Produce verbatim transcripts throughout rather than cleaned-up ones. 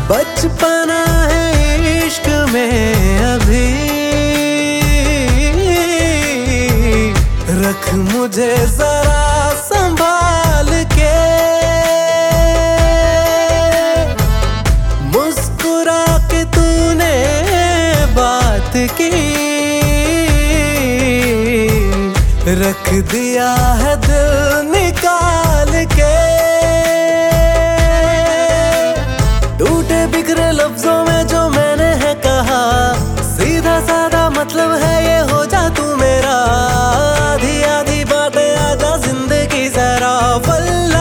बचपना है इश्क में अभी, रख मुझे जरा संभाल के। मुस्कुरा के तूने बात की, रख दिया है दिल निकाल के। टूटे बिखरे लफ्जों में जो मैंने है कहा, सीधा साधा मतलब है ये हो जा तू मेरा। आधी आधी बातें आजा जिंदगी जरा वल्ला,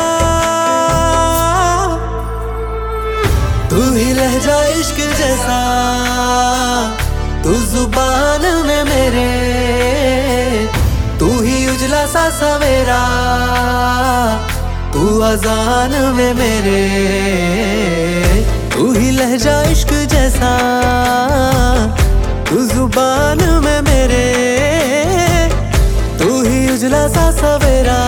तू ही लहजा इश्क जैसा, तू जुबान में मेरे, तू ही उजला सा सवेरा, तू अजान में मेरे। तू ही लहजा इश्क जैसा, तू जुबान में मेरे, तू ही उजला सा सवेरा,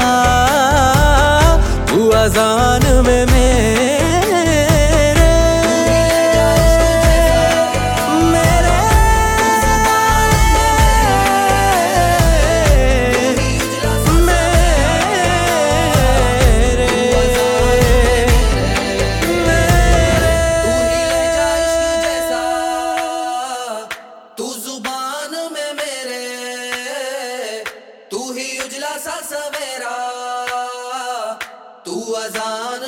तू अजान में मेरे। उजला सा सवेरा, तू अजान